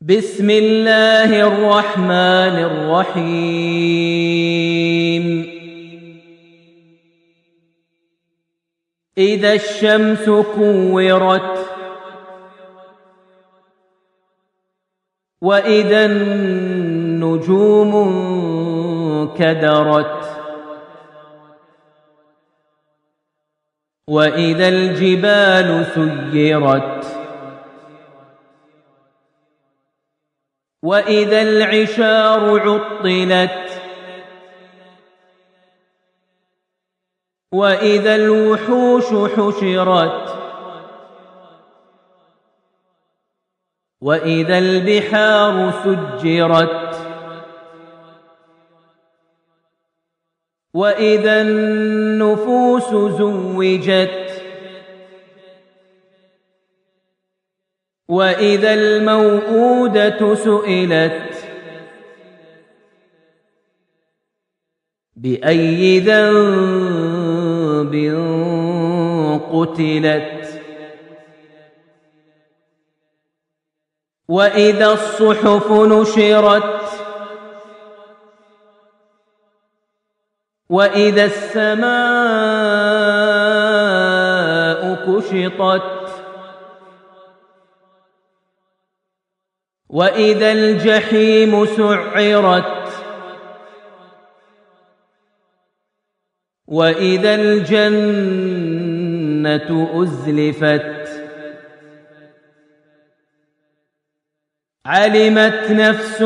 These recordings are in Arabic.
بسم الله الرحمن الرحيم إذا الشمس كورت وإذا النجوم انكدرت وإذا الجبال سيرت وإذا العشار عطلت وإذا الوحوش حشرت وإذا البحار سجرت وإذا النفوس زوجت وإذا الموءودة سئلت بأي ذنب قتلت وإذا الصحف نشرت وإذا السماء كشطت وإذا الجحيم سعرت وإذا الجنة أزلفت علمت نفس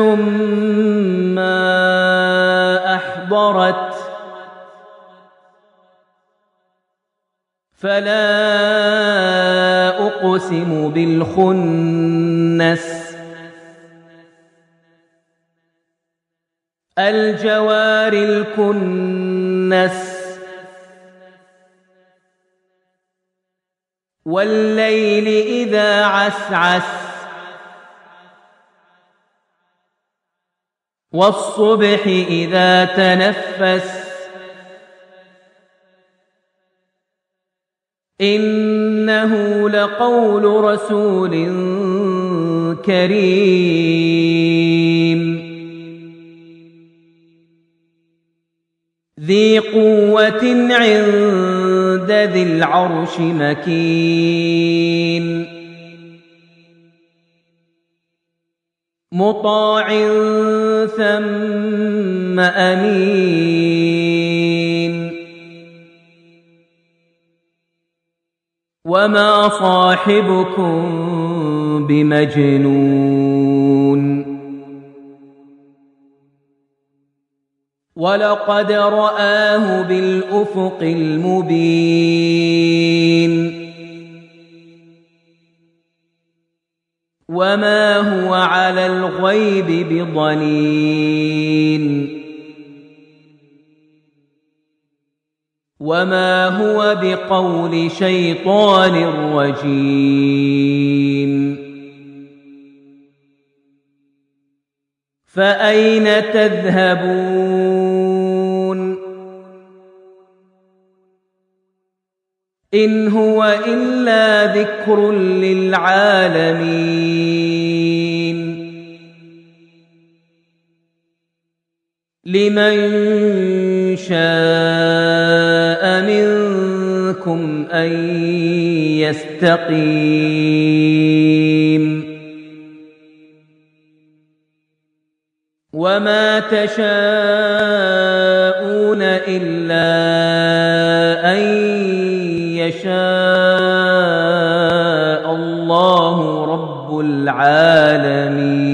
ما أحضرت فلا أقسم بالخنس الجوار الكنس والليل إذا عسعس والصبح إذا تنفس إنه لقول رسول كريم ذي قوة عند ذي العرش مكين مطاع ثم أمين وما صاحبكم بمجنون ولقد رآه بالأفق المبين وما هو على الغيب بضنين وما هو بقول شيطان رجيم فأين تذهبون إن هو إلا ذكر للعالمين لمن شاء منكم أن يستقيم وما تشاءون إلا أن يشاء الله رب العالمين.